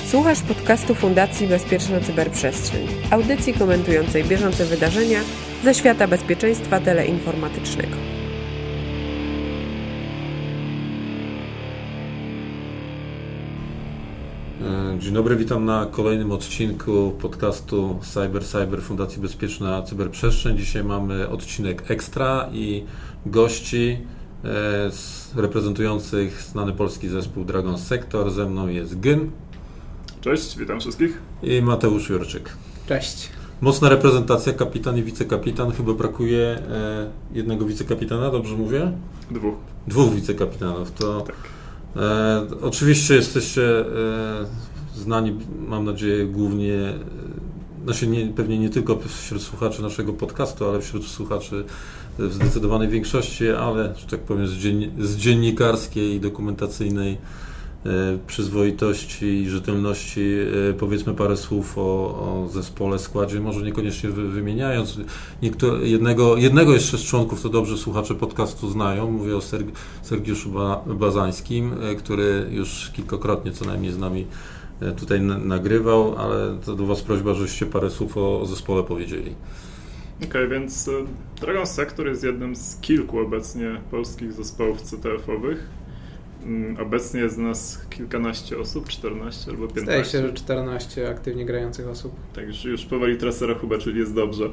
Słuchasz podcastu Fundacji Bezpieczna Cyberprzestrzeń, audycji komentującej bieżące wydarzenia ze świata bezpieczeństwa teleinformatycznego. Dzień dobry, witam na kolejnym odcinku podcastu Cyber Fundacji Bezpieczna Cyberprzestrzeń. Dzisiaj mamy odcinek ekstra i gości reprezentujących znany polski zespół Dragon Sector. Ze mną jest Gyn. Cześć, witam wszystkich. I Mateusz Jurczyk. Cześć. Mocna reprezentacja, kapitan i wicekapitan. Chyba brakuje jednego wicekapitana, dobrze mówię? Dwóch wicekapitanów. To tak. Oczywiście jesteście znani, mam nadzieję, głównie, pewnie nie tylko wśród słuchaczy naszego podcastu, ale wśród słuchaczy w zdecydowanej większości, ale, że tak powiem, z dziennikarskiej i dokumentacyjnej przyzwoitości i rzetelności powiedzmy parę słów o zespole, składzie, może niekoniecznie wymieniając. Jednego jeszcze z członków to dobrze słuchacze podcastu znają. Mówię o Sergiuszu Bazańskim, który już kilkakrotnie co najmniej z nami tutaj nagrywał, ale to do Was prośba, żebyście parę słów o zespole powiedzieli. Okej, więc Dragon Sector jest jednym z kilku obecnie polskich zespołów CTF-owych. Obecnie jest nas kilkanaście osób, 14 albo 15. Zdaje się, że 14 aktywnie grających osób. Tak, już powoli trasa rachuba, czyli jest dobrze.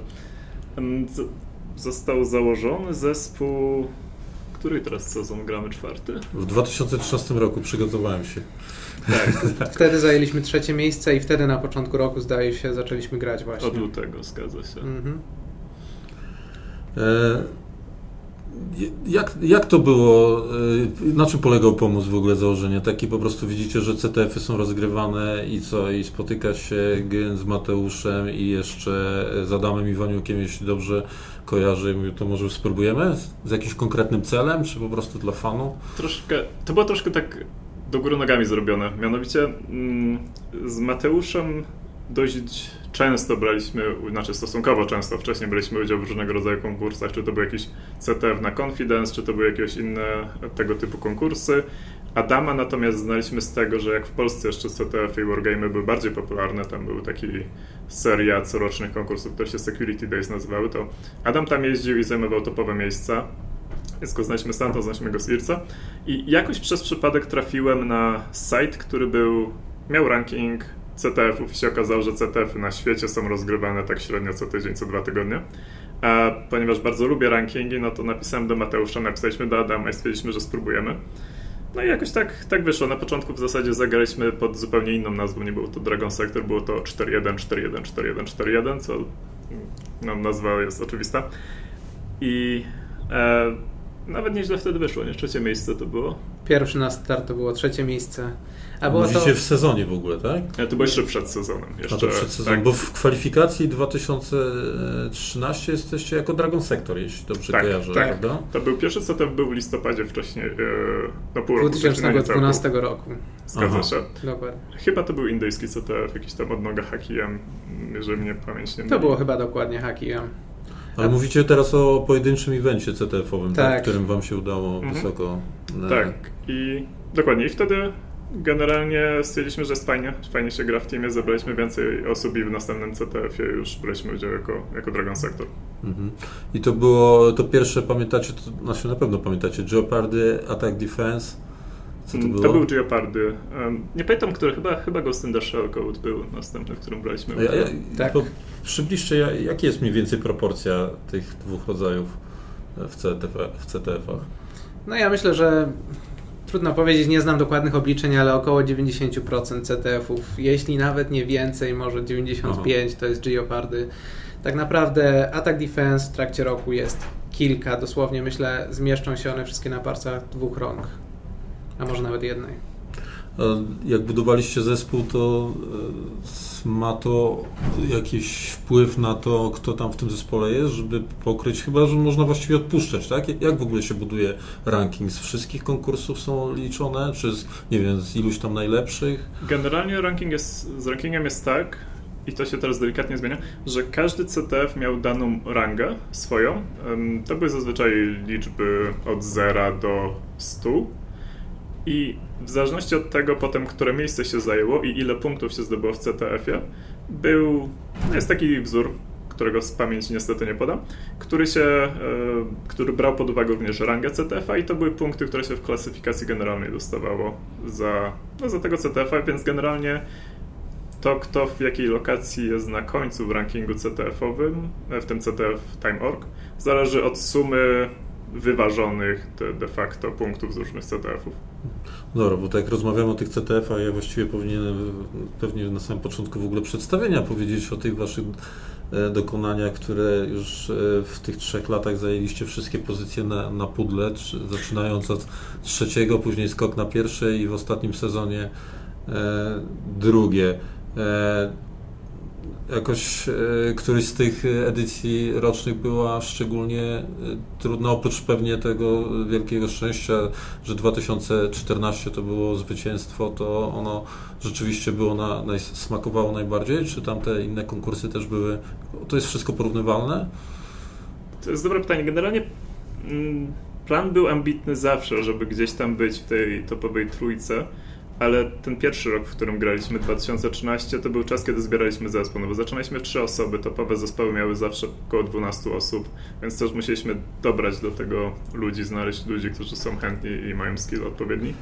Został założony zespół... Który teraz sezon gramy? 4? W 2013 roku przygotowałem się. Tak. Wtedy zajęliśmy 3 miejsce i wtedy na początku roku, zdaje się, zaczęliśmy grać właśnie. Od lutego, zgadza się. Mhm. Jak to było? Na czym polegał pomysł w ogóle założenia? Taki po prostu widzicie, że CTF-y są rozgrywane i co? I spotyka się Gyn z Mateuszem i jeszcze z Adamem Iwaniukiem, jeśli dobrze kojarzę, i mówię, to może spróbujemy? Z jakimś konkretnym celem, czy po prostu dla fanu? To było troszkę tak do góry nogami zrobione. Mianowicie z Mateuszem dość często stosunkowo często wcześniej braliśmy udział w różnego rodzaju konkursach, czy to był jakiś CTF na Confidence, czy to były jakieś inne tego typu konkursy. Adama natomiast znaliśmy z tego, że jak w Polsce jeszcze CTF i Wargame były bardziej popularne, tam był taki seria corocznych konkursów, które się Security Days nazywały, to Adam tam jeździł i zajmował topowe miejsca. Więc go znaliśmy stamtąd, znaliśmy go z IRCA. I jakoś przez przypadek trafiłem na site, który miał ranking CTF-ów i się okazało, że CTF-y na świecie są rozgrywane tak średnio co tydzień, co 2 tygodnie. A ponieważ bardzo lubię rankingi, no to napisałem do Mateusza, napisaliśmy do Adama i stwierdziliśmy, że spróbujemy. No i jakoś tak wyszło. Na początku w zasadzie zagraliśmy pod zupełnie inną nazwą, nie było to Dragon Sector, było to 4-1, 4-1, 4-1, 4-1, co nazwa jest oczywista. I nawet nieźle wtedy wyszło, nie? 3 miejsce to było. Pierwszy na start to było 3 miejsce. A mówicie w sezonie w ogóle, tak? To było jeszcze przed sezonem. To przed sezonem, tak. Bo w kwalifikacji 2013 jesteście jako Dragon Sector, jeśli dobrze kojarzę, tak. Prawda? To był pierwszy CTF, był w listopadzie wcześniej, pół roku. 2012 roku. Zgadza się. Dokładnie. Chyba to był indyjski CTF, jakiś tam odnoga Haki-M, jeżeli mnie pamięć nie myli. To było chyba dokładnie Haki-M. Ale mówicie teraz o pojedynczym evencie CTF-owym, tak. W którym wam się udało wysoko... Tak, i dokładnie. I wtedy generalnie stwierdziliśmy, że jest fajnie się gra w teamie, zebraliśmy więcej osób i w następnym CTF-ie już braliśmy udział jako Dragon Sector. Mhm. I to było to pierwsze, pamiętacie, na pewno pamiętacie, Jeopardy, Attack Defense. Co to było? To był Jeopardy. Nie pamiętam, który, chyba Ghost in the Shell Code był następny, w którym braliśmy udział. Tak. Przybliżcie, jaka jest mniej więcej proporcja tych dwóch rodzajów w CTF-ach? No ja myślę, że trudno powiedzieć, nie znam dokładnych obliczeń, ale około 90% CTF-ów, jeśli nawet nie więcej, może 95% to jest Jeopardy. Tak naprawdę Attack Defense w trakcie roku jest kilka, dosłownie myślę, zmieszczą się one wszystkie na palcach 2 rąk, a może nawet jednej. Jak budowaliście zespół, to ma to jakiś wpływ na to, kto tam w tym zespole jest, żeby pokryć, chyba że można właściwie odpuszczać, tak? Jak w ogóle się buduje ranking? Z wszystkich konkursów są liczone? Czy z iluś tam najlepszych? Generalnie z rankingiem jest tak, i to się teraz delikatnie zmienia, że każdy CTF miał daną rangę swoją. To były zazwyczaj liczby od 0 do 100. I w zależności od tego potem, które miejsce się zajęło i ile punktów się zdobyło w CTF-ie, jest taki wzór, którego z pamięci niestety nie podam, który brał pod uwagę również rangę CTF-a i to były punkty, które się w klasyfikacji generalnej dostawało za tego CTF-a, więc generalnie to, kto w jakiej lokacji jest na końcu w rankingu CTF-owym, w tym CTF Time.org, zależy od sumy wyważonych de facto punktów z różnych CTF-ów. Dobra, bo tak jak rozmawiamy o tych CTF-ach, ja właściwie powinienem pewnie na samym początku w ogóle przedstawienia powiedzieć o tych waszych dokonaniach, które już w tych 3 latach zajęliście wszystkie pozycje na pudle, zaczynając od 3, później skok na 1 i w ostatnim sezonie 2. Jakoś któryś z tych edycji rocznych była szczególnie trudna, oprócz pewnie tego wielkiego szczęścia, że 2014 to było zwycięstwo, to ono rzeczywiście było smakowało najbardziej, czy tamte inne konkursy też były, to jest wszystko porównywalne? To jest dobre pytanie. Generalnie plan był ambitny zawsze, żeby gdzieś tam być w tej topowej trójce, ale ten pierwszy rok, w którym graliśmy, 2013, to był czas, kiedy zbieraliśmy zespół, no bo zaczynaliśmy 3 osoby, topowe zespoły miały zawsze około 12 osób, więc też musieliśmy dobrać do tego znaleźć ludzi, którzy są chętni i mają skill odpowiedni.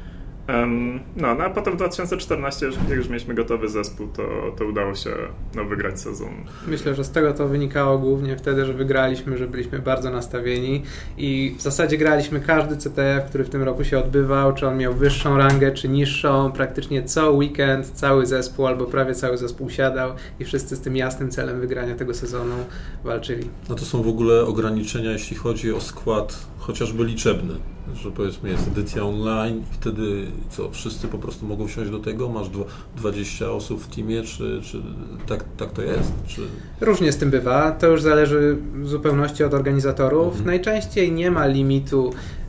No a potem w 2014, jak już mieliśmy gotowy zespół, to udało się wygrać sezon. Myślę, że z tego to wynikało głównie wtedy, że wygraliśmy, że byliśmy bardzo nastawieni i w zasadzie graliśmy każdy CTF, który w tym roku się odbywał, czy on miał wyższą rangę, czy niższą, praktycznie co weekend cały zespół albo prawie cały zespół siadał i wszyscy z tym jasnym celem wygrania tego sezonu walczyli. No to są w ogóle ograniczenia, jeśli chodzi o skład chociażby liczebny, że powiedzmy jest edycja online, wtedy wszyscy po prostu mogą wsiąść do tego, masz 20 osób w teamie, czy tak to jest? Czy... Różnie z tym bywa, to już zależy w zupełności od organizatorów. Najczęściej nie ma limitu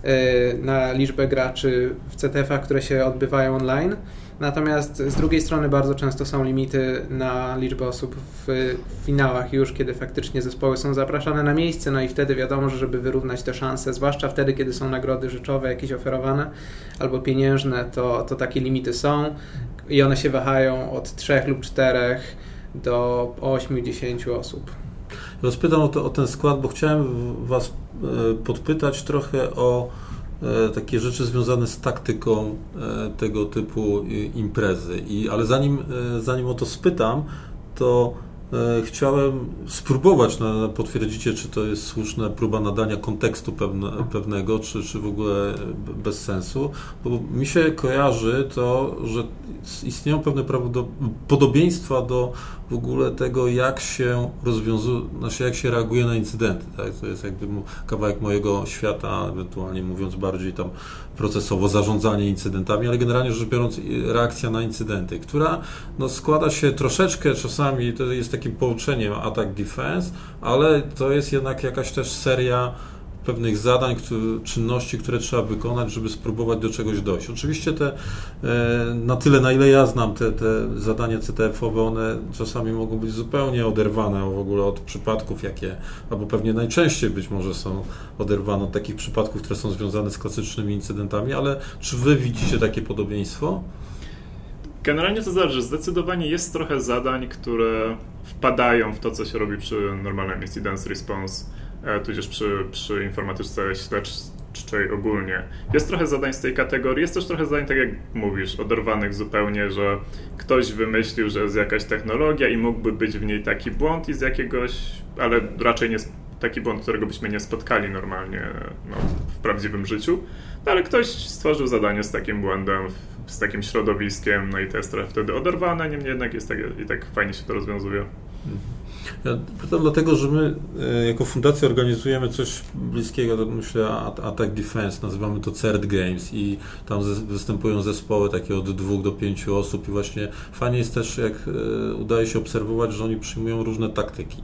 na liczbę graczy w CTF-ach, które się odbywają online. Natomiast z drugiej strony bardzo często są limity na liczbę osób w finałach już, kiedy faktycznie zespoły są zapraszane na miejsce, no i wtedy wiadomo, że żeby wyrównać te szanse, zwłaszcza wtedy, kiedy są nagrody rzeczowe jakieś oferowane albo pieniężne, to takie limity są i one się wahają od 3 lub 4 do 8-10 osób. Ja spytam o ten skład, bo chciałem Was podpytać trochę o takie rzeczy związane z taktyką tego typu imprezy. Ale zanim o to spytam, to chciałem spróbować, potwierdzicie, czy to jest słuszna próba nadania kontekstu pewnego, czy w ogóle bez sensu, bo mi się kojarzy to, że istnieją pewne podobieństwa do w ogóle tego, jak się jak się reaguje na incydenty. Tak? To jest jakby kawałek mojego świata, ewentualnie mówiąc bardziej tam procesowo, zarządzanie incydentami, ale generalnie rzecz biorąc reakcja na incydenty, która składa się troszeczkę czasami, to jest takim połączeniem attack-defense, ale to jest jednak jakaś też seria pewnych zadań, czynności, które trzeba wykonać, żeby spróbować do czegoś dojść. Oczywiście na tyle, na ile ja znam te zadania CTF-owe, one czasami mogą być zupełnie oderwane w ogóle od przypadków, albo pewnie najczęściej być może są oderwane od takich przypadków, które są związane z klasycznymi incydentami, ale czy Wy widzicie takie podobieństwo? Generalnie to zależy. Zdecydowanie jest trochę zadań, które wpadają w to, co się robi przy normalnym incident response, tudzież przy informatyczce śledczej ogólnie. Jest trochę zadań z tej kategorii, jest też trochę zadań, tak jak mówisz, oderwanych zupełnie, że ktoś wymyślił, że jest jakaś technologia i mógłby być w niej taki błąd i z jakiegoś, ale raczej nie taki błąd, którego byśmy nie spotkali normalnie w prawdziwym życiu, ale ktoś stworzył zadanie z takim błędem, z takim środowiskiem, i to jest trochę wtedy oderwane, niemniej jednak jest tak fajnie się to rozwiązuje. Ja pytam dlatego, że my jako fundacja organizujemy coś bliskiego, myślę, Attack Defense, nazywamy to CERT Games i tam występują zespoły takie od 2 do 5 osób i właśnie fajnie jest też, jak udaje się obserwować, że oni przyjmują różne taktyki.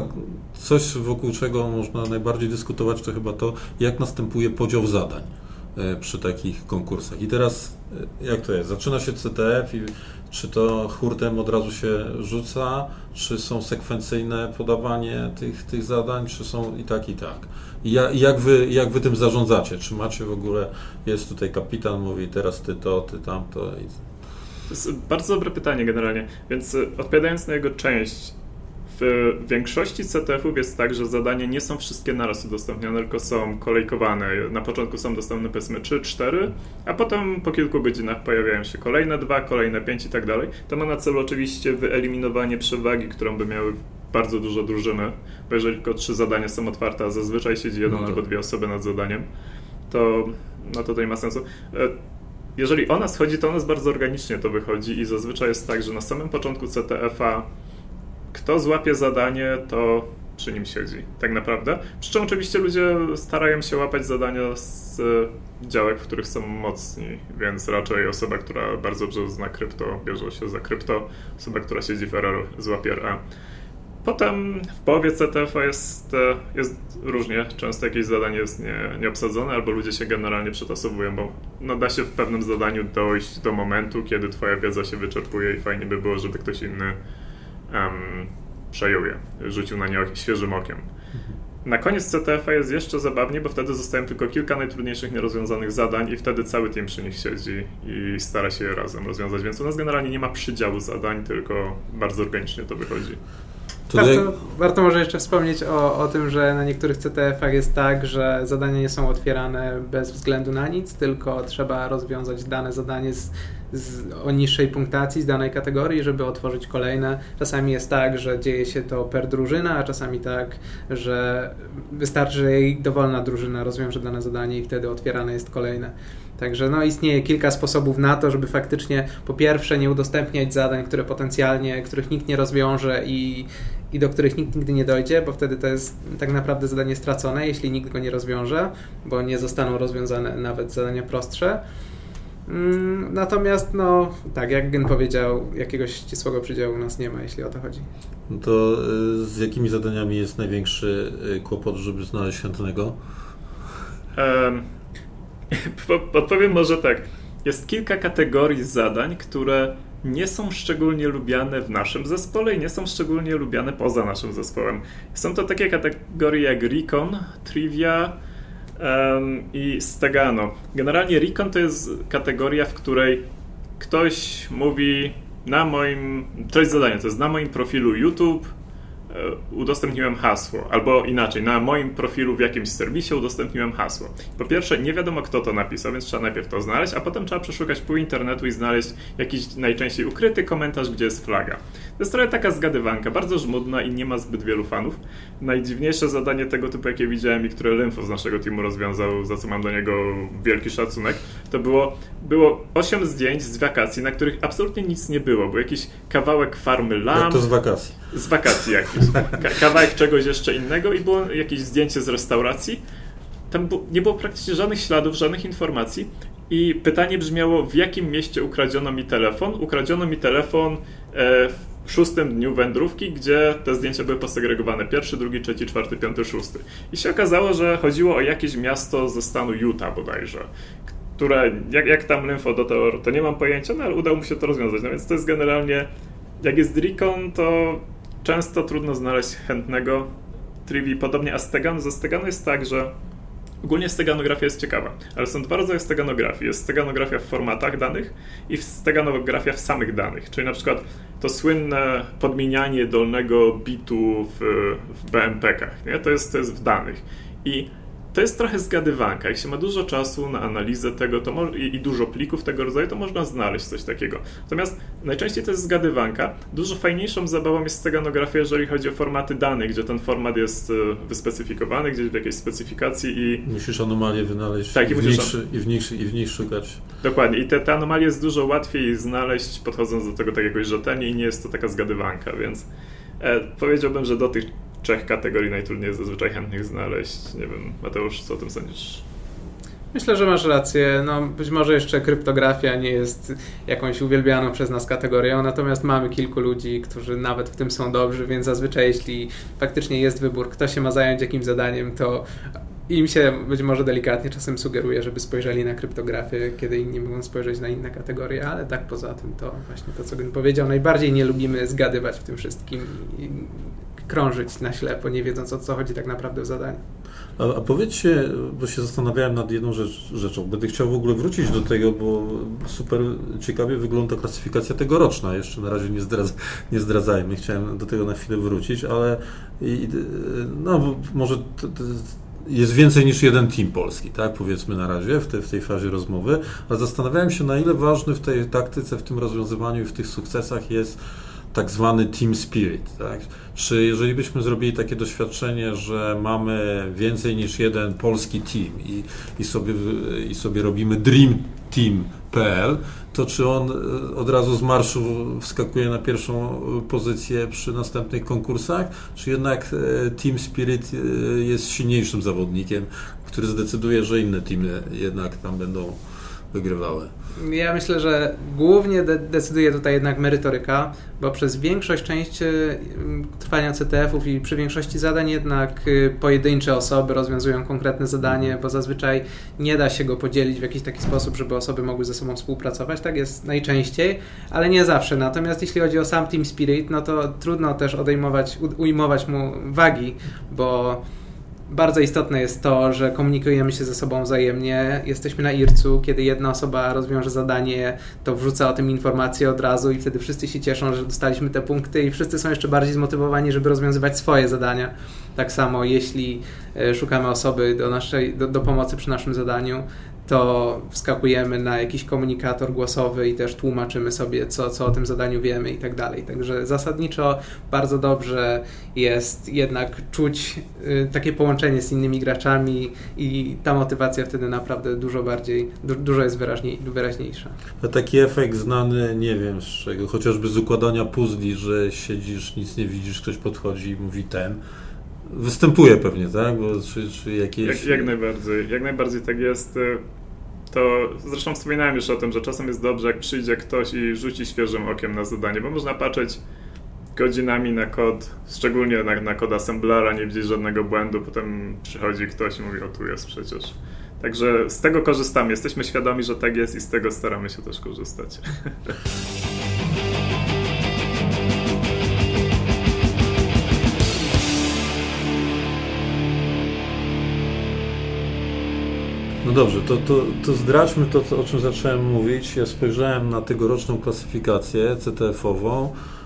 Coś, wokół czego można najbardziej dyskutować, to chyba to, jak następuje podział zadań. przy takich konkursach. I teraz jak to jest? Zaczyna się CTF i czy to hurtem od razu się rzuca, czy są sekwencyjne podawanie tych zadań, czy są i tak, i tak. I jak wy tym zarządzacie? Czy macie w ogóle, jest tutaj kapitan, mówi teraz ty to, ty tamto. To jest bardzo dobre pytanie generalnie, więc odpowiadając na jego część, w większości CTF-ów jest tak, że zadania nie są wszystkie naraz udostępnione, tylko są kolejkowane. Na początku są dostępne powiedzmy 3-4, a potem po kilku godzinach pojawiają się kolejne 2, kolejne 5 i tak dalej. To ma na celu oczywiście wyeliminowanie przewagi, którą by miały bardzo duże drużyny, bo jeżeli tylko 3 zadania są otwarte, a zazwyczaj siedzi 1 albo 2 osoby nad zadaniem, to to nie ma sensu. Jeżeli ona schodzi, to u nas bardzo organicznie to wychodzi i zazwyczaj jest tak, że na samym początku CTF-a kto złapie zadanie, to przy nim siedzi, tak naprawdę. Przy czym oczywiście ludzie starają się łapać zadania z działek, w których są mocni, więc raczej osoba, która bardzo dobrze zna krypto, bierze się za krypto, osoba, która siedzi w RR, złapie RA. Potem w połowie CTF-a jest różnie, często jakieś zadanie jest nieobsadzone, albo ludzie się generalnie przetasowują, bo da się w pewnym zadaniu dojść do momentu, kiedy twoja wiedza się wyczerpuje i fajnie by było, żeby ktoś inny przejął je, rzucił na nie świeżym okiem. Na koniec CTF-a jest jeszcze zabawniej, bo wtedy zostają tylko kilka najtrudniejszych nierozwiązanych zadań i wtedy cały team przy nich siedzi i stara się je razem rozwiązać, więc u nas generalnie nie ma przydziału zadań, tylko bardzo organicznie to wychodzi. Warto może jeszcze wspomnieć o tym, że na niektórych CTF-ach jest tak, że zadania nie są otwierane bez względu na nic, tylko trzeba rozwiązać dane zadanie o niższej punktacji z danej kategorii, żeby otworzyć kolejne. Czasami jest tak, że dzieje się to per drużyna, a czasami tak, że wystarczy, że jej dowolna drużyna rozwiąże dane zadanie i wtedy otwierane jest kolejne. Także istnieje kilka sposobów na to, żeby faktycznie po pierwsze nie udostępniać zadań, których nikt nie rozwiąże i do których nikt nigdy nie dojdzie, bo wtedy to jest tak naprawdę zadanie stracone, jeśli nikt go nie rozwiąże, bo nie zostaną rozwiązane nawet zadania prostsze. Natomiast tak, jak Gen powiedział, jakiegoś ścisłego przydziału u nas nie ma, jeśli o to chodzi. No to z jakimi zadaniami jest największy kłopot, żeby znaleźć chętnego? Odpowiem może tak. Jest kilka kategorii zadań, które nie są szczególnie lubiane w naszym zespole i nie są szczególnie lubiane poza naszym zespołem. Są to takie kategorie jak Recon, Trivia i Stegano. Generalnie Recon to jest kategoria, w której ktoś mówi treść zadania to jest na moim profilu YouTube udostępniłem hasło, albo inaczej, na moim profilu w jakimś serwisie udostępniłem hasło. Po pierwsze, nie wiadomo kto to napisał, więc trzeba najpierw to znaleźć, a potem trzeba przeszukać pół internetu i znaleźć jakiś najczęściej ukryty komentarz, gdzie jest flaga. To jest trochę taka zgadywanka, bardzo żmudna i nie ma zbyt wielu fanów. Najdziwniejsze zadanie tego typu, jakie widziałem i które Lymfo z naszego teamu rozwiązał, za co mam do niego wielki szacunek, to było 8 zdjęć z wakacji, na których absolutnie nic nie było. Był jakiś kawałek farmy lamp. Jak to z wakacji? Z wakacji jakiś. Kawałek czegoś jeszcze innego i było jakieś zdjęcie z restauracji. Tam nie było praktycznie żadnych śladów, żadnych informacji i pytanie brzmiało, w jakim mieście ukradziono mi telefon? Ukradziono mi telefon w 6. dniu wędrówki, gdzie te zdjęcia były posegregowane. 1., 2., 3., 4., 5., 6. I się okazało, że chodziło o jakieś miasto ze stanu Utah bodajże, które, jak tam Lymfo dotarł, to nie mam pojęcia, ale udało mu się to rozwiązać. No więc to jest generalnie, jak jest Recon, to często trudno znaleźć chętnego. Trivii podobnie, a ze Stegano jest tak, że ogólnie steganografia jest ciekawa, ale są 2 rodzaje steganografii. Jest steganografia w formatach danych i steganografia w samych danych, czyli na przykład to słynne podmienianie dolnego bitu w BMP-kach, nie? To jest w danych. I to jest trochę zgadywanka. Jak się ma dużo czasu na analizę tego i dużo plików tego rodzaju, to można znaleźć coś takiego. Natomiast najczęściej to jest zgadywanka. Dużo fajniejszą zabawą jest steganografia, jeżeli chodzi o formaty danych, gdzie ten format jest wyspecyfikowany gdzieś w jakiejś specyfikacji i... Musisz anomalię wynaleźć i w nich szukać. Dokładnie. I te anomalie jest dużo łatwiej znaleźć, podchodząc do tego tak jakoś rzetelnie i nie jest to taka zgadywanka, więc powiedziałbym, że do tych 3 kategorii najtrudniej jest zazwyczaj chętnych znaleźć. Nie wiem, Mateusz, co o tym sądzisz? Myślę, że masz rację. Być może jeszcze kryptografia nie jest jakąś uwielbianą przez nas kategorią, natomiast mamy kilku ludzi, którzy nawet w tym są dobrzy, więc zazwyczaj jeśli faktycznie jest wybór, kto się ma zająć jakimś zadaniem, to im się być może delikatnie czasem sugeruje, żeby spojrzeli na kryptografię, kiedy inni mogą spojrzeć na inne kategorie, ale tak poza tym to właśnie to, co bym powiedział, najbardziej nie lubimy zgadywać w tym wszystkim i krążyć na ślepo, nie wiedząc, o co chodzi tak naprawdę w zadaniu. A powiedzcie, bo się zastanawiałem nad jedną rzeczą. Będę chciał w ogóle wrócić do tego, bo super ciekawie wygląda klasyfikacja tegoroczna. Jeszcze na razie nie zdradzajmy. Chciałem do tego na chwilę wrócić, ale no, może jest więcej niż jeden team polski, tak? Powiedzmy na razie w tej fazie rozmowy. Ale zastanawiałem się, na ile ważny w tej taktyce, w tym rozwiązywaniu i w tych sukcesach jest tak zwany team spirit, tak? Czy jeżeli byśmy zrobili takie doświadczenie, że mamy więcej niż jeden polski team i sobie robimy dreamteam.pl, to czy on od razu z marszu wskakuje na pierwszą pozycję przy następnych konkursach, czy jednak team spirit jest silniejszym zawodnikiem, który zdecyduje, że inne teamy jednak tam będą wygrywały? Ja myślę, że głównie decyduje tutaj jednak merytoryka, bo przez część trwania CTF-ów i przy większości zadań jednak pojedyncze osoby rozwiązują konkretne zadanie, bo zazwyczaj nie da się go podzielić w jakiś taki sposób, żeby osoby mogły ze sobą współpracować. Tak jest najczęściej, ale nie zawsze. Natomiast jeśli chodzi o sam Team Spirit, no to trudno też ujmować mu wagi, bo bardzo istotne jest to, że komunikujemy się ze sobą wzajemnie. Jesteśmy na IRC-u, kiedy jedna osoba rozwiąże zadanie, to wrzuca o tym informację od razu i wtedy wszyscy się cieszą, że dostaliśmy te punkty i wszyscy są jeszcze bardziej zmotywowani, żeby rozwiązywać swoje zadania. Tak samo jeśli szukamy osoby do pomocy przy naszym zadaniu, to wskakujemy na jakiś komunikator głosowy i też tłumaczymy sobie, co o tym zadaniu wiemy i tak dalej. Także zasadniczo bardzo dobrze jest jednak czuć takie połączenie z innymi graczami i ta motywacja wtedy naprawdę dużo jest wyraźniejsza. A taki efekt znany, nie wiem z czego, chociażby z układania puzli, że siedzisz, nic nie widzisz, ktoś podchodzi i mówi występuje pewnie, tak? Bo, czy jakieś... Jak najbardziej tak jest. To zresztą wspominałem już o tym, że czasem jest dobrze, jak przyjdzie ktoś i rzuci świeżym okiem na zadanie, bo można patrzeć godzinami na kod, szczególnie na kod assemblera, nie widzieć żadnego błędu, potem przychodzi ktoś i mówi, o tu jest przecież. Także z tego korzystamy, jesteśmy świadomi, że tak jest i z tego staramy się też korzystać. No dobrze, to zdradźmy to, o czym zacząłem mówić. Ja spojrzałem na tegoroczną klasyfikację CTF-ową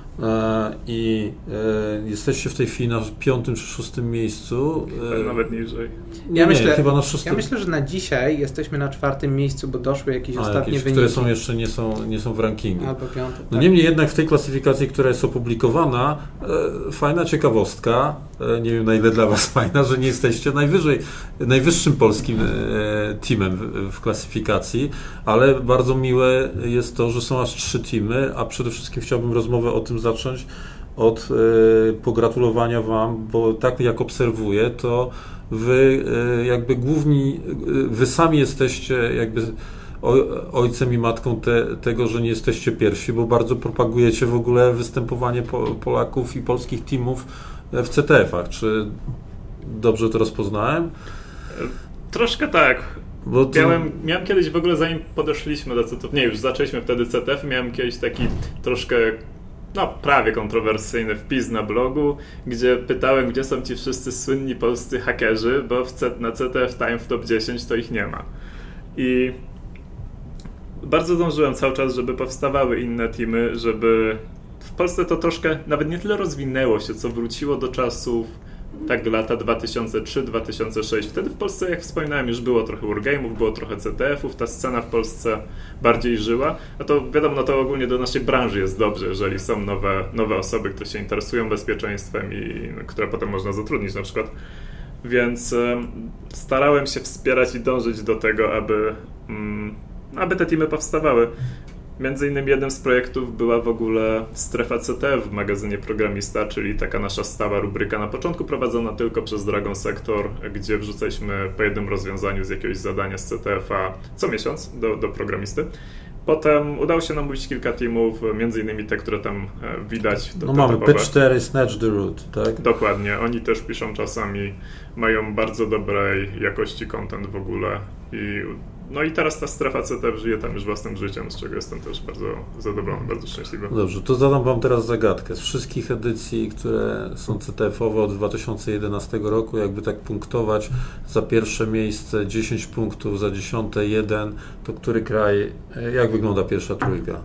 i jesteście w tej chwili na 5. czy 6. miejscu. Nawet niżej. Chyba na 6. Ja myślę, że na dzisiaj jesteśmy na 4. miejscu, bo doszły jakieś ostatnie wyniki. Które są jeszcze nie są w rankingu. Albo 5. No niemniej jednak w tej klasyfikacji, która jest opublikowana, fajna ciekawostka, nie wiem na ile dla Was fajna, że nie jesteście najwyższym polskim teamem w klasyfikacji, ale bardzo miłe jest to, że są aż 3 teamy, a przede wszystkim chciałbym rozmowę o tym zacząć od pogratulowania Wam, bo tak jak obserwuję, to Wy jakby Wy sami jesteście jakby ojcem i matką tego, że nie jesteście pierwsi, bo bardzo propagujecie w ogóle występowanie Polaków i polskich teamów w CTF-ach. Czy dobrze to rozpoznałem? Troszkę tak. Miałem kiedyś w ogóle, zanim podeszliśmy do CTF, już zaczęliśmy wtedy CTF, miałem kiedyś taki troszkę prawie kontrowersyjny wpis na blogu, gdzie pytałem, gdzie są ci wszyscy słynni polscy hakerzy, bo na CTF Time w top 10 to ich nie ma. I bardzo dążyłem cały czas, żeby powstawały inne teamy, żeby w Polsce to troszkę nawet nie tyle rozwinęło się, co wróciło do czasów tak lata 2003-2006. Wtedy w Polsce, jak wspominałem, już było trochę wargame'ów, było trochę CTF-ów, ta scena w Polsce bardziej żyła. A to wiadomo, to ogólnie do naszej branży jest dobrze, jeżeli są nowe osoby, które się interesują bezpieczeństwem i które potem można zatrudnić na przykład. Więc starałem się wspierać i dążyć do tego, aby te teamy powstawały. Między innymi jednym z projektów była w ogóle strefa CTF w magazynie Programista, czyli taka nasza stała rubryka na początku prowadzona tylko przez Dragon Sector, gdzie wrzucaliśmy po jednym rozwiązaniu z jakiegoś zadania z CTF-a co miesiąc do Programisty. Potem udało się namówić kilka teamów, między innymi te, które tam widać. No mamy P4, Snatch the Root, tak? Dokładnie, oni też piszą czasami, mają bardzo dobrej jakości content w ogóle i teraz ta strefa CTF żyje tam już własnym życiem, z czego jestem też bardzo zadowolony, bardzo szczęśliwy. Dobrze, to zadam wam teraz zagadkę. Z wszystkich edycji, które są CTF-owe od 2011 roku, jakby tak punktować za pierwsze miejsce 10 punktów, za 10 1, to który kraj, jak wygląda pierwsza trójka?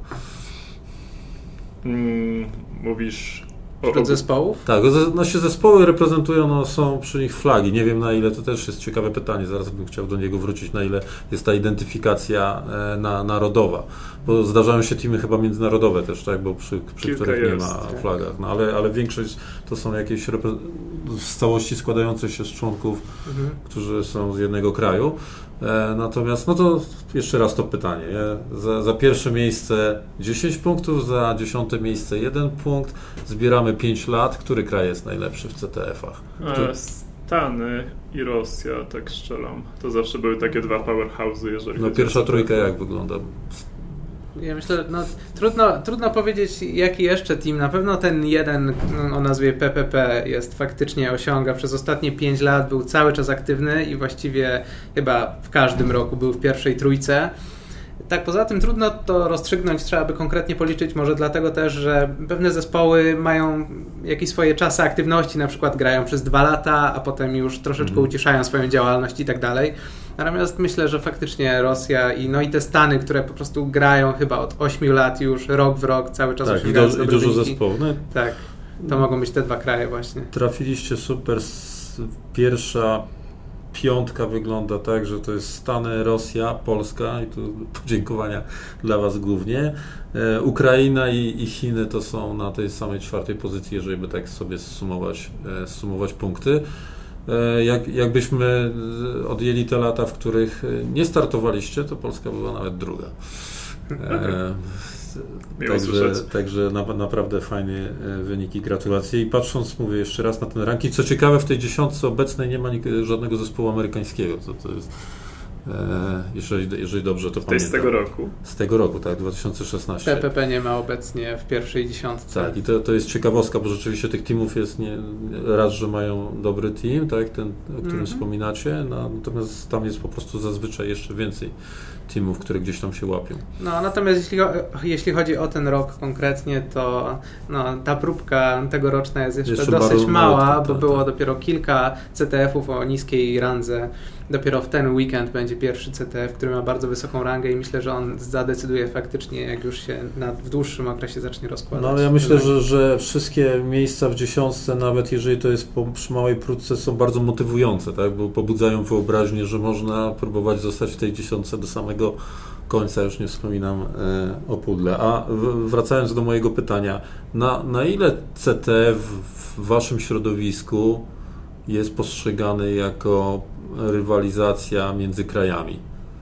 Mówisz wśród zespołów? Tak, zespoły reprezentują, są przy nich flagi. Nie wiem, na ile, to też jest ciekawe pytanie, zaraz bym chciał do niego wrócić, na ile jest ta identyfikacja narodowa. Bo zdarzają się teamy chyba międzynarodowe też, tak, bo przy których nie ma flagach. No, ale większość to są jakieś w całości składające się z członków, którzy są z jednego kraju. Natomiast, no to jeszcze raz to pytanie. Za pierwsze miejsce 10 punktów, za 10 miejsce 1 punkt. Zbieramy 5 lat. Który kraj jest najlepszy w CTF-ach? Stany i Rosja, tak strzelam. To zawsze były takie dwa powerhouse'y, jeżeli chodzi pierwsza trójka jak wygląda? Ja myślę, trudno powiedzieć, jaki jeszcze team. Na pewno ten jeden o nazwie PPP osiąga przez ostatnie 5 lat, był cały czas aktywny i właściwie chyba w każdym roku był w pierwszej trójce. Tak, poza tym trudno to rozstrzygnąć, trzeba by konkretnie policzyć, może dlatego też, że pewne zespoły mają jakieś swoje czasy aktywności, na przykład grają przez 2 lata, a potem już troszeczkę uciszają swoją działalność i tak dalej. Natomiast myślę, że faktycznie Rosja i te Stany, które po prostu grają chyba od 8 lat już, rok w rok, cały czas osiągają dobre dużo wyniki. zespołów. No. Tak, to mogą być te dwa kraje właśnie. Trafiliście super. Pierwsza piątka wygląda tak, że to jest Stany, Rosja, Polska i tu podziękowania dla Was głównie. Ukraina i Chiny to są na tej samej 4. pozycji, jeżeli by tak sobie zsumować punkty. Jakbyśmy odjęli te lata, w których nie startowaliście, to Polska była nawet druga. Także naprawdę fajne wyniki, gratulacje. I patrząc, mówię jeszcze raz na ten ranking, co ciekawe, w tej 10 obecnej nie ma żadnego zespołu amerykańskiego, to jest, jeżeli dobrze to pamiętam. Z tego roku? Z tego roku, tak, 2016. PPP nie ma obecnie w pierwszej 10. Tak, i to jest ciekawostka, bo rzeczywiście tych teamów jest raz, że mają dobry team, tak, ten, o którym wspominacie, natomiast tam jest po prostu zazwyczaj jeszcze więcej teamów, które gdzieś tam się łapią. No, natomiast jeśli chodzi o ten rok konkretnie, to ta próbka tegoroczna jest jeszcze dosyć mała, bo było dopiero kilka CTF-ów o niskiej randze. Dopiero w ten weekend będzie pierwszy CTF, który ma bardzo wysoką rangę i myślę, że on zadecyduje faktycznie, jak już się w dłuższym okresie zacznie rozkładać. No ale ja myślę, że wszystkie miejsca w 10, nawet jeżeli to jest przy małej próbce, są bardzo motywujące, tak? Bo pobudzają wyobraźnię, że można próbować zostać w tej 10 do samego końca, już nie wspominam o pudle. A wracając do mojego pytania, na ile CTF w Waszym środowisku jest postrzegany jako rywalizacja między krajami?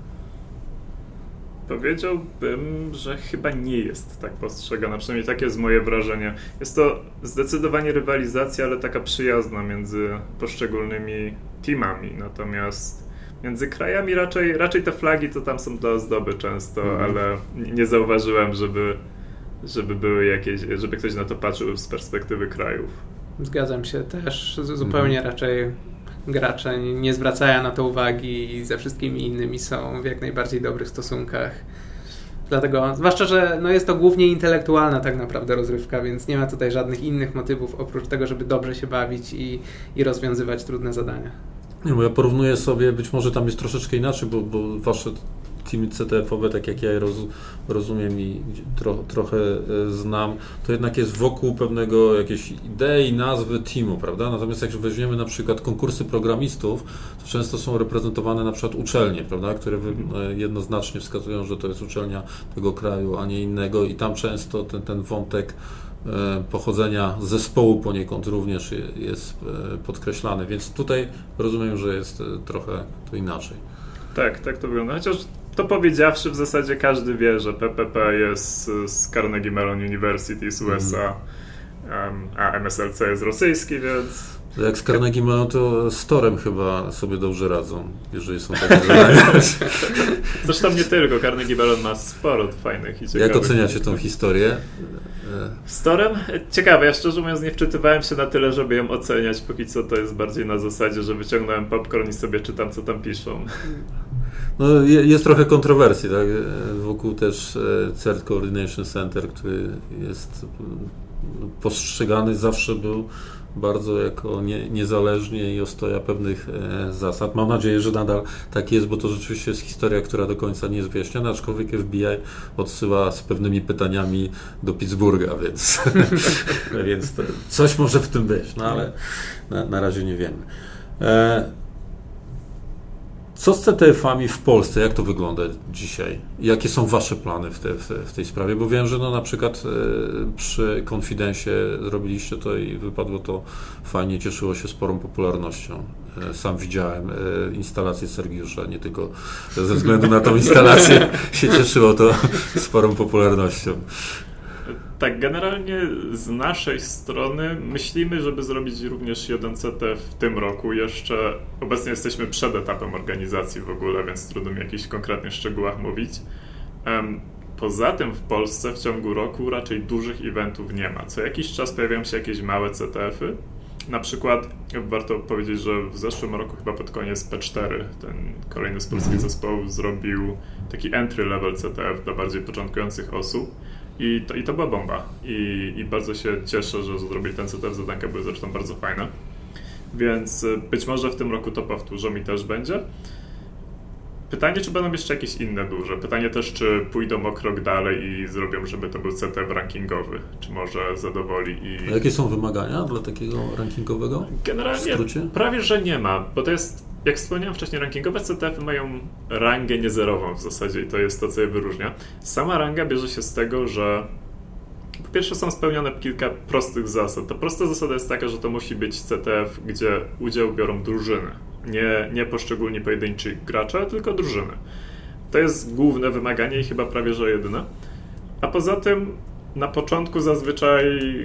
Powiedziałbym, że chyba nie jest tak postrzegana, przynajmniej takie jest moje wrażenie. Jest to zdecydowanie rywalizacja, ale taka przyjazna między poszczególnymi teamami, natomiast między krajami raczej te flagi to tam są dla ozdoby często, ale nie zauważyłem, żeby były jakieś, żeby ktoś na to patrzył z perspektywy krajów. Zgadzam się też, zupełnie raczej gracze nie zwracają na to uwagi i ze wszystkimi innymi są w jak najbardziej dobrych stosunkach. Dlatego, zwłaszcza, że jest to głównie intelektualna tak naprawdę rozrywka, więc nie ma tutaj żadnych innych motywów oprócz tego, żeby dobrze się bawić i rozwiązywać trudne zadania. Nie, bo ja porównuję sobie, być może tam jest troszeczkę inaczej, bo wasze teamy CTF-owe, tak jak ja je rozumiem i trochę znam, to jednak jest wokół pewnego jakiejś idei, nazwy teamu, prawda? Natomiast jak weźmiemy na przykład konkursy programistów, to często są reprezentowane na przykład uczelnie, prawda? Które jednoznacznie wskazują, że to jest uczelnia tego kraju, a nie innego i tam często ten wątek pochodzenia zespołu poniekąd również jest podkreślany, więc tutaj rozumiem, że jest trochę to inaczej. Tak to wygląda. Chociaż to powiedziawszy, w zasadzie każdy wie, że PPP jest z Carnegie Mellon University z USA, a MSLC jest rosyjski, więc... Jak z Carnegie Mellon, to z Torem chyba sobie dobrze radzą, jeżeli są takie zadania. Zresztą nie tylko, Carnegie Mellon ma sporo fajnych i ciekawych. Jak oceniacie tą historię? Z Torem? Ciekawe, ja szczerze mówiąc nie wczytywałem się na tyle, żeby ją oceniać, póki co to jest bardziej na zasadzie, że wyciągnąłem popcorn i sobie czytam, co tam piszą. No, jest trochę kontrowersji, tak? Wokół też CERT Coordination Center, który jest postrzegany, zawsze był bardzo jako niezależnie i ostoja pewnych zasad. Mam nadzieję, że nadal tak jest, bo to rzeczywiście jest historia, która do końca nie jest wyjaśniona, aczkolwiek FBI odsyła z pewnymi pytaniami do Pittsburgha, więc, więc coś może w tym być, no ale na razie nie wiemy. Co z CTF-ami w Polsce? Jak to wygląda dzisiaj? Jakie są Wasze plany w tej sprawie? Bo wiem, że no na przykład przy Confidencie zrobiliście to i wypadło to fajnie, cieszyło się sporą popularnością. Sam widziałem instalację Sergiusza, nie tylko ze względu na tą instalację się cieszyło to sporą popularnością. Tak, generalnie z naszej strony myślimy, żeby zrobić również jeden CTF w tym roku. Jeszcze obecnie jesteśmy przed etapem organizacji w ogóle, więc trudno mi o jakichś konkretnych szczegółach mówić. Poza tym w Polsce w ciągu roku raczej dużych eventów nie ma. Co jakiś czas pojawiają się jakieś małe CTF-y. Na przykład warto powiedzieć, że w zeszłym roku chyba pod koniec P4 ten kolejny z polskich zespołów zrobił taki entry level CTF dla bardziej początkujących osób. I to była bomba. I bardzo się cieszę, że zrobili ten CTF, zadanka były zresztą bardzo fajne. Więc być może w tym roku to powtórzą i też będzie. Pytanie, czy będą jeszcze jakieś inne duże. Pytanie też, czy pójdą o krok dalej i zrobią, żeby to był CTF rankingowy. Czy może zadowoli i... A jakie są wymagania dla takiego rankingowego? Generalnie prawie, że nie ma, bo to jest, jak wspomniałem wcześniej, rankingowe CTF-y mają rangę niezerową w zasadzie i to jest to, co je wyróżnia. Sama ranga bierze się z tego, że po pierwsze są spełnione kilka prostych zasad. Ta prosta zasada jest taka, że to musi być CTF, gdzie udział biorą drużyny. Nie poszczególni pojedynczy gracze, tylko drużyny. To jest główne wymaganie i chyba prawie że jedyne. A poza tym na początku zazwyczaj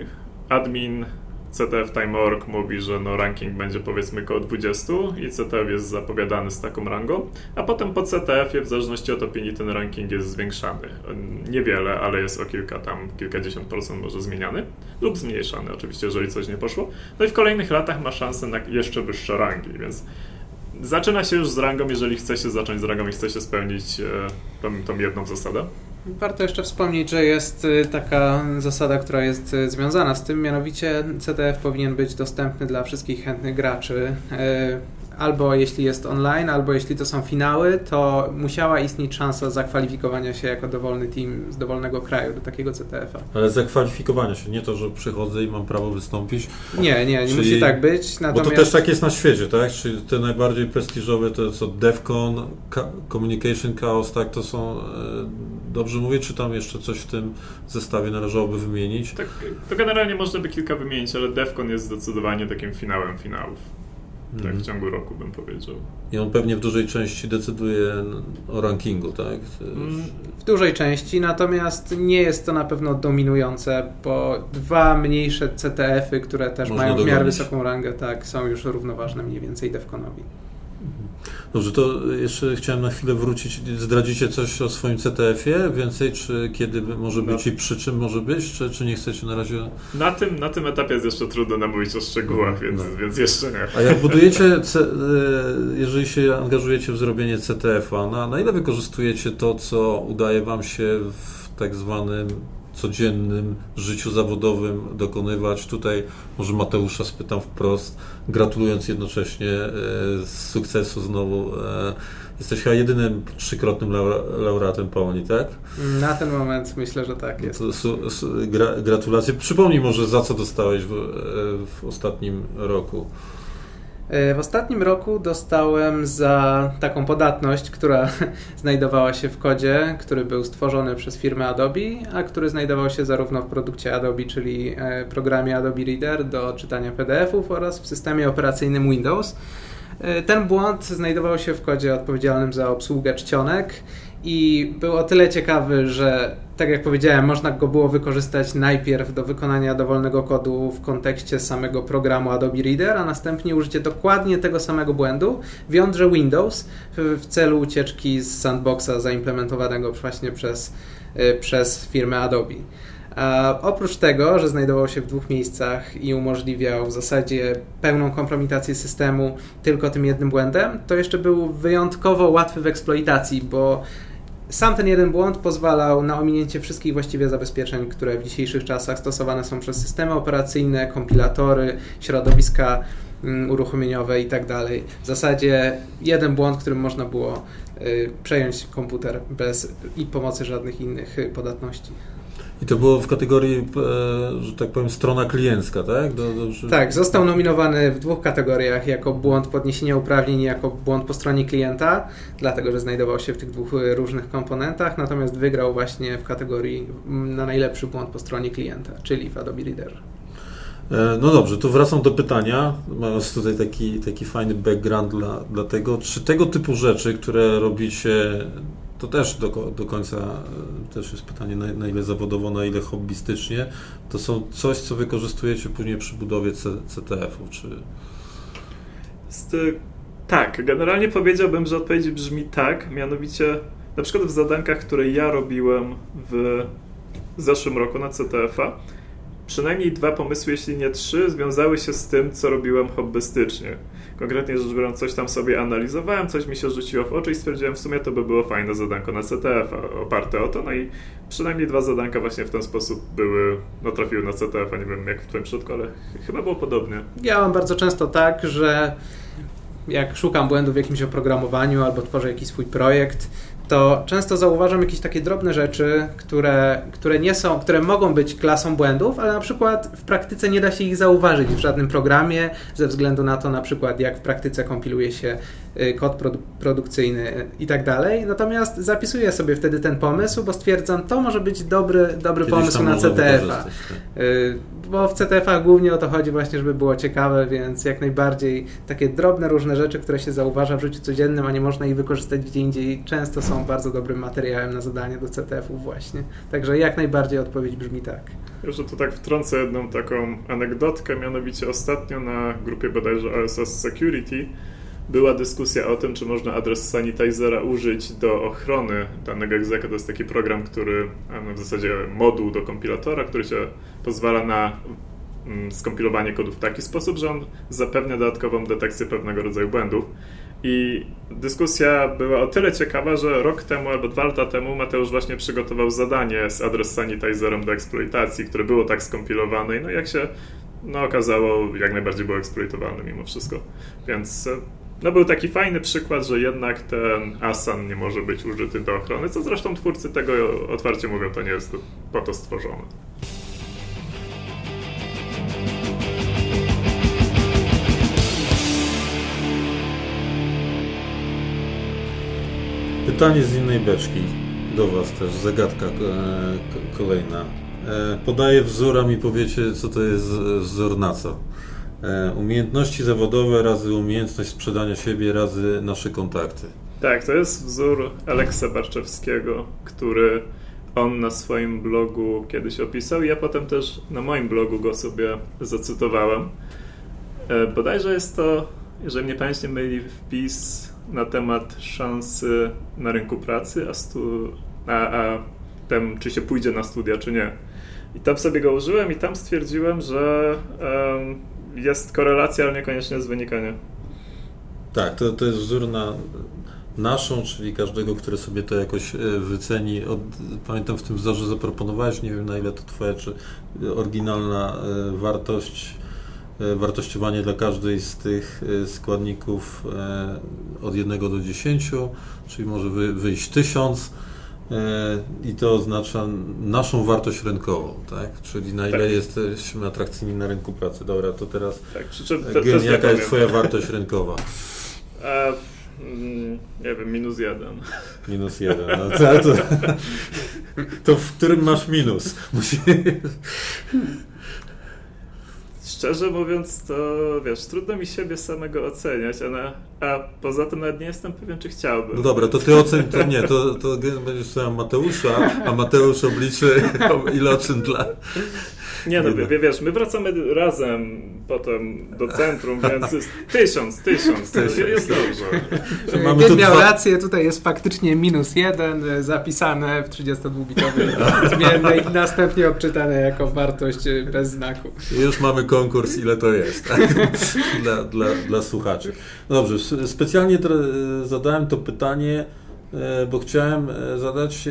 admin CTF Time.org mówi, że no ranking będzie powiedzmy koło 20 i CTF jest zapowiadany z taką rangą, a potem po CTF-ie w zależności od opinii ten ranking jest zwiększany. Niewiele, ale jest o kilkadziesiąt procent może zmieniany lub zmniejszany oczywiście, jeżeli coś nie poszło. No i w kolejnych latach ma szansę na jeszcze wyższe rangi, więc zaczyna się już z rangą, jeżeli chce się zacząć z rangą i chce się spełnić tą jedną zasadę. Warto jeszcze wspomnieć, że jest taka zasada, która jest związana z tym, mianowicie CTF powinien być dostępny dla wszystkich chętnych graczy. Albo jeśli jest online, albo jeśli to są finały, to musiała istnieć szansa zakwalifikowania się jako dowolny team z dowolnego kraju do takiego CTF-a. Ale zakwalifikowania się, nie to, że przychodzę i mam prawo wystąpić. Nie musi tak być. Natomiast... Bo to też tak jest na świecie, tak? Czyli te najbardziej prestiżowe to co DEFCON, Communication Chaos, tak? To są... Dobrze mówię, czy tam jeszcze coś w tym zestawie należałoby wymienić? Tak, to generalnie można by kilka wymienić, ale DEFCON jest zdecydowanie takim finałem finałów. Tak, w ciągu roku bym powiedział. I on pewnie w dużej części decyduje o rankingu, tak? W dużej części, natomiast nie jest to na pewno dominujące, bo dwa mniejsze CTF-y, które też mają w miarę wysoką rangę, tak, są już równoważne mniej więcej DEFCONowi. Dobrze, to jeszcze chciałem na chwilę wrócić. Zdradzicie coś o swoim CTF-ie więcej, czy kiedy może być i przy czym może być, czy nie chcecie na razie? Na tym etapie jest jeszcze trudno nam mówić o szczegółach, więc jeszcze nie. A jak budujecie, jeżeli się angażujecie w zrobienie CTF-a, na ile wykorzystujecie to, co udaje Wam się w tak zwanym codziennym życiu zawodowym dokonywać? Tutaj może Mateusza spytam wprost, gratulując jednocześnie sukcesu znowu. Jesteś chyba jedynym 3-krotnym laureatem Pauli, tak? Na ten moment myślę, że tak jest. Gratulacje. Przypomnij może, za co dostałeś w ostatnim roku. W ostatnim roku dostałem za taką podatność, która znajdowała się w kodzie, który był stworzony przez firmę Adobe, a który znajdował się zarówno w produkcie Adobe, czyli programie Adobe Reader do czytania PDF-ów oraz w systemie operacyjnym Windows. Ten błąd znajdował się w kodzie odpowiedzialnym za obsługę czcionek i był o tyle ciekawy, że tak jak powiedziałem, można go było wykorzystać najpierw do wykonania dowolnego kodu w kontekście samego programu Adobe Reader, a następnie użycie dokładnie tego samego błędu w jądrze Windows w celu ucieczki z sandboxa zaimplementowanego właśnie przez firmę Adobe. A oprócz tego, że znajdował się w 2 miejscach i umożliwiał w zasadzie pełną kompromitację systemu tylko tym jednym błędem, to jeszcze był wyjątkowo łatwy w eksploitacji, bo sam ten jeden błąd pozwalał na ominięcie wszystkich właściwie zabezpieczeń, które w dzisiejszych czasach stosowane są przez systemy operacyjne, kompilatory, środowiska uruchomieniowe i tak dalej. W zasadzie jeden błąd, którym można było przejąć komputer bez pomocy żadnych innych podatności. I to było w kategorii, że tak powiem, strona kliencka, tak? Tak, został nominowany w 2 kategoriach, jako błąd podniesienia uprawnień i jako błąd po stronie klienta, dlatego że znajdował się w tych 2 różnych komponentach, natomiast wygrał właśnie w kategorii na najlepszy błąd po stronie klienta, czyli w Adobe Reader. No dobrze, to wracam do pytania, mając tutaj taki fajny background dla tego, czy tego typu rzeczy, które robicie, to też do końca też jest pytanie, na ile zawodowo, na ile hobbystycznie, to są coś, co wykorzystujecie później przy budowie CTF-u, czy... Tak, generalnie powiedziałbym, że odpowiedź brzmi tak, mianowicie na przykład w zadankach, które ja robiłem w zeszłym roku na CTF-a, przynajmniej 2 pomysły, jeśli nie 3, związały się z tym, co robiłem hobbystycznie. Konkretnie rzecz biorąc, coś tam sobie analizowałem, coś mi się rzuciło w oczy i stwierdziłem, w sumie to by było fajne zadanko na CTF oparte o to, no i przynajmniej 2 zadanka właśnie w ten sposób trafiły na CTF, a nie wiem jak w twoim przypadku, ale chyba było podobnie. Ja mam bardzo często tak, że jak szukam błędów w jakimś oprogramowaniu albo tworzę jakiś swój projekt, to często zauważam jakieś takie drobne rzeczy, które mogą być klasą błędów, ale na przykład w praktyce nie da się ich zauważyć w żadnym programie ze względu na to, na przykład jak w praktyce kompiluje się kod produkcyjny i tak dalej. Natomiast zapisuję sobie wtedy ten pomysł, bo stwierdzam, to może być dobry pomysł na CTF-a. Bo w CTF-ach głównie o to chodzi właśnie, żeby było ciekawe, więc jak najbardziej takie drobne różne rzeczy, które się zauważa w życiu codziennym, a nie można ich wykorzystać gdzie indziej, często są bardzo dobrym materiałem na zadanie do CTF-ów właśnie. Także jak najbardziej odpowiedź brzmi tak. Jeszcze tu tak wtrącę jedną taką anegdotkę, mianowicie ostatnio na grupie bodajże OSS Security była dyskusja o tym, czy można adres sanitizera użyć do ochrony danego execa. To jest taki program, który w zasadzie moduł do kompilatora, który się pozwala na skompilowanie kodu w taki sposób, że on zapewnia dodatkową detekcję pewnego rodzaju błędów. I dyskusja była o tyle ciekawa, że rok temu albo 2 lata temu Mateusz właśnie przygotował zadanie z adres sanitizerem do eksploitacji, które było tak skompilowane i no jak się okazało, jak najbardziej było eksploitowalne mimo wszystko. Więc był taki fajny przykład, że jednak ten ASAN nie może być użyty do ochrony, co zresztą twórcy tego otwarcie mówią, to nie jest po to stworzone. Pytanie z innej beczki do Was też, zagadka kolejna. Podaję wzór, a mi powiecie, co to jest wzór na co. Umiejętności zawodowe razy umiejętność sprzedania siebie razy nasze kontakty. Tak, to jest wzór Aleksa Barczewskiego, który on na swoim blogu kiedyś opisał i ja potem też na moim blogu go sobie zacytowałem. Bodajże jest to, jeżeli mnie pamięć nie myli, wpis na temat szansy na rynku pracy, a tym, czy się pójdzie na studia, czy nie. I tam sobie go użyłem i tam stwierdziłem, że jest korelacja, ale niekoniecznie z wynikania. Tak, to jest wzór na naszą, czyli każdego, który sobie to jakoś wyceni. Pamiętam w tym wzorze zaproponowałeś, nie wiem na ile to twoja, czy oryginalna wartościowanie dla każdej z tych składników od 1 do 10, czyli może wyjść 1000 i to oznacza naszą wartość rynkową, tak? Czyli na ile jesteśmy atrakcyjni na rynku pracy. Dobra, to teraz jaka jest twoja wartość rynkowa? Nie wiem, -1. -1. No to w którym masz minus? szczerze mówiąc, to wiesz, trudno mi siebie samego oceniać, a poza tym nawet nie jestem pewien, czy chciałbym. No dobra, to ty oceń, to nie, to będziesz słuchał Mateusza, a Mateusz obliczy ile ocen dla... Nie no, wiesz, my wracamy razem potem do centrum, więc jest 1000, jest dobrze. Mamy miał rację, tutaj jest faktycznie -1 zapisane w 32-bitowej zmiennej i następnie odczytane jako wartość bez znaku. I już mamy konkurs, ile to jest, tak? dla słuchaczy. No dobrze, specjalnie zadałem to pytanie, bo chciałem zadać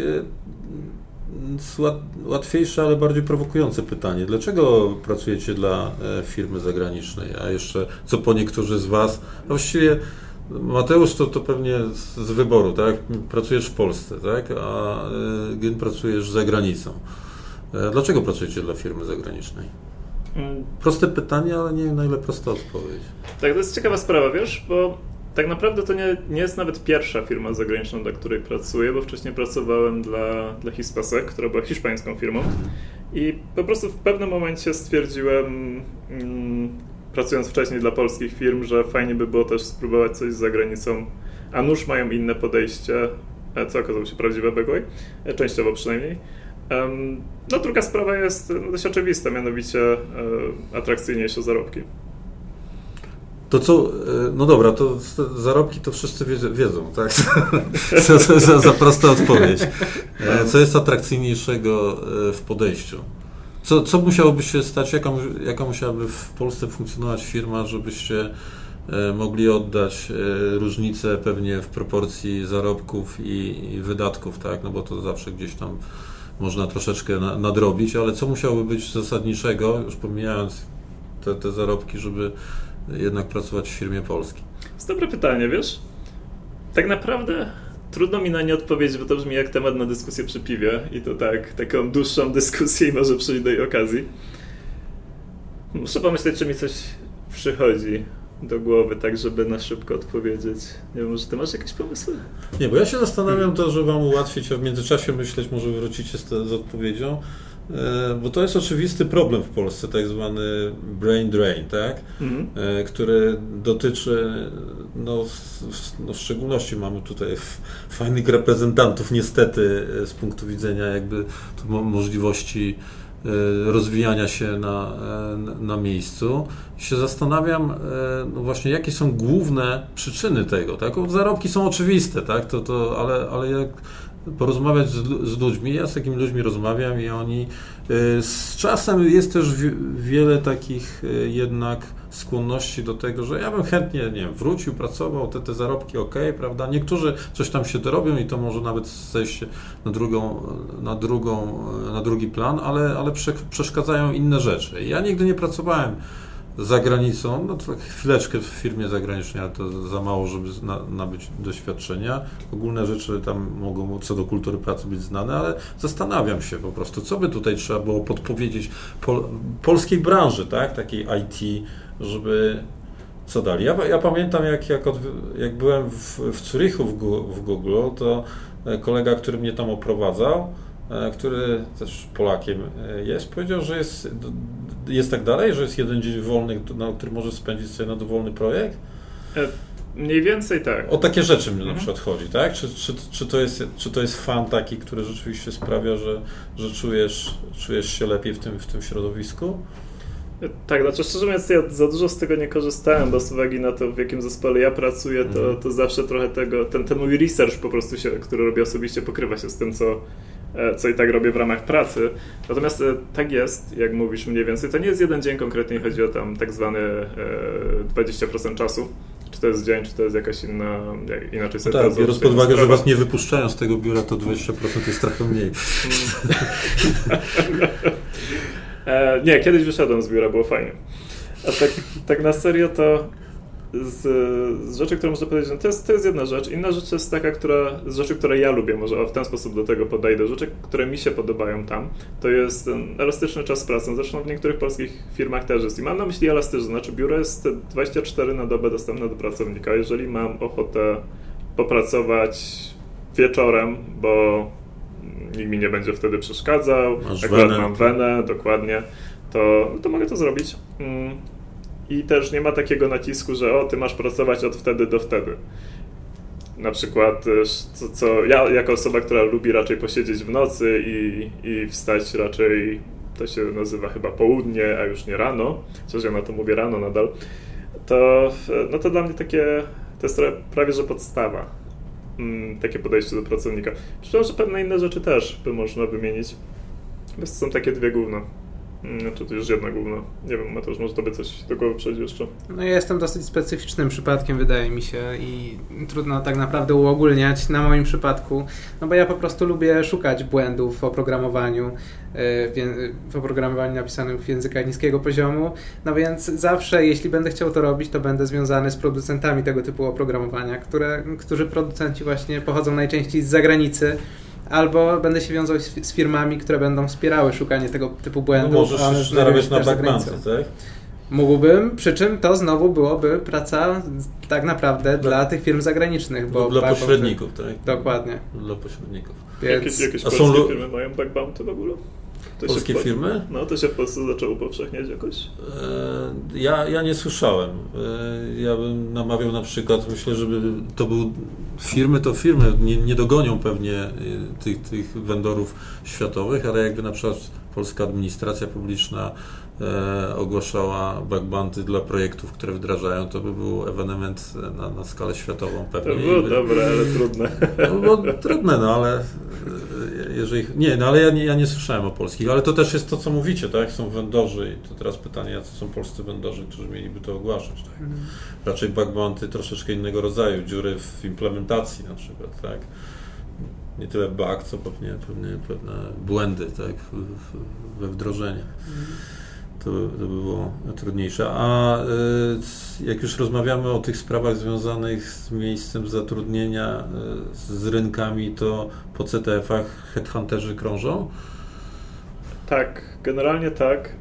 łatwiejsze, ale bardziej prowokujące pytanie. Dlaczego pracujecie dla firmy zagranicznej? A jeszcze, co po niektórzy z Was, właściwie Mateusz to pewnie z wyboru, tak? Pracujesz w Polsce, tak? A Gyn pracujesz za granicą. Dlaczego pracujecie dla firmy zagranicznej? Proste pytanie, ale nie wiem, na ile prosta odpowiedź. Tak, to jest ciekawa sprawa, wiesz, bo tak naprawdę to nie jest nawet pierwsza firma zagraniczna, dla której pracuję, bo wcześniej pracowałem dla Hispasek, która była hiszpańską firmą i po prostu w pewnym momencie stwierdziłem, pracując wcześniej dla polskich firm, że fajnie by było też spróbować coś za granicą, a nuż mają inne podejście, co okazało się prawdziwe, by the way, częściowo przynajmniej. No druga sprawa jest dość oczywista, mianowicie atrakcyjniejsze zarobki. To co, no dobra, to zarobki to wszyscy wiedzą, tak? Za prosta odpowiedź. Co jest atrakcyjniejszego w podejściu? Co musiałoby się stać, jaka musiałaby w Polsce funkcjonować firma, żebyście mogli oddać różnicę pewnie w proporcji zarobków i wydatków, tak? No bo to zawsze gdzieś tam można troszeczkę nadrobić, ale co musiałoby być zasadniczego, już pomijając te zarobki, żeby jednak pracować w firmie polskiej? To jest dobre pytanie, wiesz? Tak naprawdę trudno mi na nie odpowiedzieć, bo to brzmi jak temat na dyskusję przy piwie i to taką dłuższą dyskusję i może przyjść do jej okazji. Muszę pomyśleć, czy mi coś przychodzi do głowy, tak żeby na szybko odpowiedzieć. Nie wiem, może ty masz jakieś pomysły? Nie, bo ja się zastanawiam to, żeby wam ułatwić, a w międzyczasie myśleć, może wrócicie z odpowiedzią, bo to jest oczywisty problem w Polsce, tak zwany brain drain, tak? Który dotyczy, w szczególności mamy tutaj fajnych reprezentantów niestety z punktu widzenia jakby możliwości rozwijania się na miejscu. I się zastanawiam, no właśnie, jakie są główne przyczyny tego, tak? Zarobki są oczywiste, tak? Ale jak porozmawiać z ludźmi, ja z takimi ludźmi rozmawiam i oni z czasem jest też wiele takich jednak skłonności do tego, że ja bym chętnie, nie wiem, wrócił, pracował, te zarobki okej, prawda? Niektórzy coś tam się dorobią i to może nawet zejść na drugi plan, ale przeszkadzają inne rzeczy. Ja nigdy nie pracowałem za granicą, no to chwileczkę w firmie zagranicznej, ale to za mało, żeby nabyć doświadczenia. Ogólne rzeczy tam mogą co do kultury pracy być znane, ale zastanawiam się po prostu, co by tutaj trzeba było podpowiedzieć polskiej branży, tak, takiej IT, żeby co dali. Ja pamiętam, jak byłem w Zurichu w Google, to kolega, który mnie tam oprowadzał, który też Polakiem jest, powiedział, że jest tak dalej, że jest jeden dzień wolny, który może spędzić sobie na dowolny projekt? Mniej więcej tak. O takie rzeczy mi na przykład chodzi, tak? Czy to jest fan taki, który rzeczywiście sprawia, że czujesz się lepiej w tym środowisku? Tak, znaczy szczerze mówiąc, ja za dużo z tego nie korzystałem, bo z uwagi na to, w jakim zespole ja pracuję, to zawsze trochę ten mój research po prostu który robię osobiście, pokrywa się z tym, co i tak robię w ramach pracy. Natomiast tak jest, jak mówisz mniej więcej, to nie jest jeden dzień konkretnie, chodzi o tam tak zwany 20% czasu. Czy to jest dzień, czy to jest jakaś inaczej sobie tak, biorąc pod uwagę, że was nie wypuszczają z tego biura, to 20% jest trochę mniej. Nie, kiedyś wyszedłem z biura, było fajnie. A tak na serio to z rzeczy, które można powiedzieć, no to jest jedna rzecz. Inna rzecz jest taka, z rzeczy, które ja lubię, może w ten sposób do tego podejdę. Rzeczy, które mi się podobają tam, to jest elastyczny czas pracy. Zresztą w niektórych polskich firmach też jest. I mam na myśli elastyczny, znaczy biuro jest 24 na dobę dostępne do pracownika. Jeżeli mam ochotę popracować wieczorem, bo nikt mi nie będzie wtedy przeszkadzał, wenę. Mam wenę, dokładnie, to mogę to zrobić. I też nie ma takiego nacisku, że ty masz pracować od wtedy do wtedy. Na przykład, co ja jako osoba, która lubi raczej posiedzieć w nocy i wstać raczej, to się nazywa chyba południe, a już nie rano, chociaż ja na to mówię rano nadal, to dla mnie to jest prawie że podstawa, takie podejście do pracownika. Przypomnę, że pewne inne rzeczy też by można wymienić, więc to są takie dwie główne. Czy to już jedna główna? Nie wiem, Mateusz, może tobie coś do głowy przejść jeszcze? No ja jestem dosyć specyficznym przypadkiem, wydaje mi się, i trudno tak naprawdę uogólniać na moim przypadku, no bo ja po prostu lubię szukać błędów w oprogramowaniu, napisanym w językach niskiego poziomu, no więc zawsze, jeśli będę chciał to robić, to będę związany z producentami tego typu oprogramowania, którzy producenci właśnie pochodzą najczęściej z zagranicy, albo będę się wiązał z firmami, które będą wspierały szukanie tego typu błędów. No możesz zarabiać na backbance, tak? Mógłbym, przy czym to znowu byłoby praca tak naprawdę dla tych firm zagranicznych. Bo dla pośredników, tak? Dokładnie. Dla pośredników. Jakieś polskie firmy mają backbounty w ogóle? Polskie firmy? No, to się w Polsce zaczęło upowszechniać jakoś? Ja nie słyszałem. Ja bym namawiał na przykład, myślę, żeby to był firmy nie dogonią pewnie tych vendorów światowych, ale jakby na przykład polska administracja publiczna ogłaszała backbounty dla projektów, które wdrażają, to by był ewenement na skalę światową pewnie. To było dobre, ale trudne. No, było trudne, no ale jeżeli... Nie, no ale ja nie słyszałem o polskich, ale to też jest to, co mówicie, tak? Są vendorzy i to teraz pytanie, jacy są polscy vendorzy, którzy mieliby to ogłaszać, tak? Raczej backbounty troszeczkę innego rodzaju, dziury w implementacji na przykład, tak? Nie tyle bug, co pewne błędy, tak? We wdrożeniu. To by było trudniejsze. A jak już rozmawiamy o tych sprawach związanych z miejscem zatrudnienia, z rynkami, to po CTF-ach headhunterzy krążą? Tak, generalnie tak.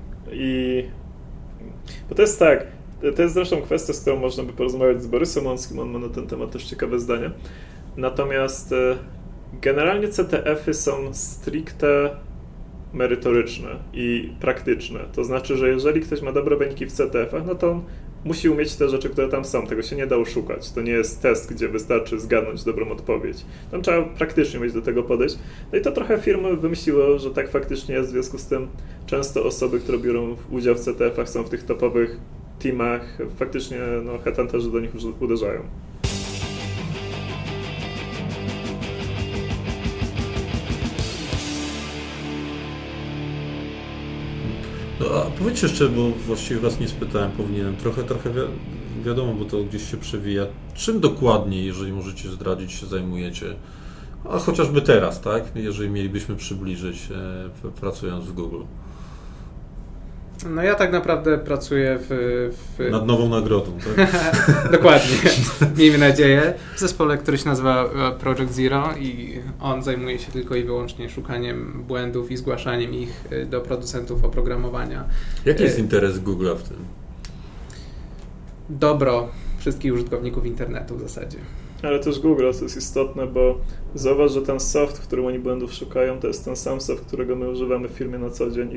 Bo to jest tak, to jest zresztą kwestia, z którą można by porozmawiać z Borysem Łąckim, on ma na ten temat też ciekawe zdanie. Natomiast generalnie CTF-y są stricte merytoryczne i praktyczne. To znaczy, że jeżeli ktoś ma dobre wyniki w CTF-ach, no to on musi umieć te rzeczy, które tam są. Tego się nie da oszukać. To nie jest test, gdzie wystarczy zgadnąć dobrą odpowiedź. Tam trzeba praktycznie mieć do tego podejść. No i to trochę firmy wymyśliło, że tak faktycznie jest. W związku z tym często osoby, które biorą udział w CTF-ach, są w tych topowych teamach. Faktycznie headhunterzy do nich już uderzają. No, a powiedzcie jeszcze, bo właściwie was nie spytałem, powinienem. Trochę wiadomo, bo to gdzieś się przewija. Czym dokładnie, jeżeli możecie zdradzić, się zajmujecie? A chociażby teraz, tak? Jeżeli mielibyśmy przybliżyć, pracując w Google. No ja tak naprawdę pracuję nad nową nagrodą, tak? Dokładnie, miejmy nadzieję. W zespole, który się nazywa Project Zero i on zajmuje się tylko i wyłącznie szukaniem błędów i zgłaszaniem ich do producentów oprogramowania. Jaki jest interes Google'a w tym? Dobro wszystkich użytkowników internetu w zasadzie. Ale też Google, to jest istotne, bo zauważ, że ten soft, w którym oni błędów szukają, to jest ten sam soft, którego my używamy w firmie na co dzień i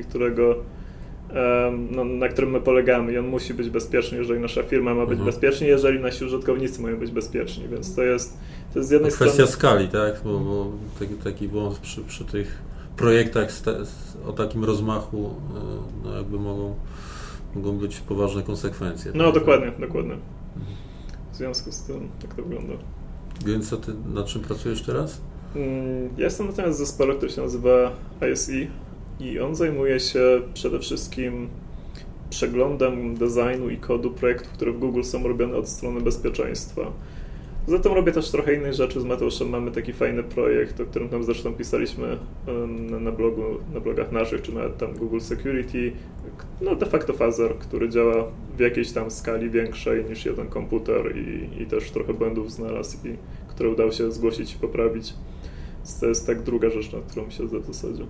na którym my polegamy i on musi być bezpieczny, jeżeli nasza firma ma być bezpieczna, jeżeli nasi użytkownicy mają być bezpieczni, więc to jest z jednej strony... Kwestia skali, tak? Bo taki błąd przy tych projektach o takim rozmachu jakby mogą być poważne konsekwencje. No tak? Dokładnie. W związku z tym tak to wygląda. Więc co ty, nad czym pracujesz teraz? Ja jestem natomiast w zespole, który się nazywa ISE i on zajmuje się przede wszystkim przeglądem designu i kodu projektów, które w Google są robione od strony bezpieczeństwa. Zatem robię też trochę innych rzeczy. Z Mateuszem mamy taki fajny projekt, o którym tam zresztą pisaliśmy na blogach naszych, czy nawet tam Google Security. No de facto Fazer, który działa w jakiejś tam skali większej niż jeden komputer i też trochę błędów znalazł i które udało się zgłosić i poprawić. To jest tak druga rzecz, nad którą siedzę w zasadzie.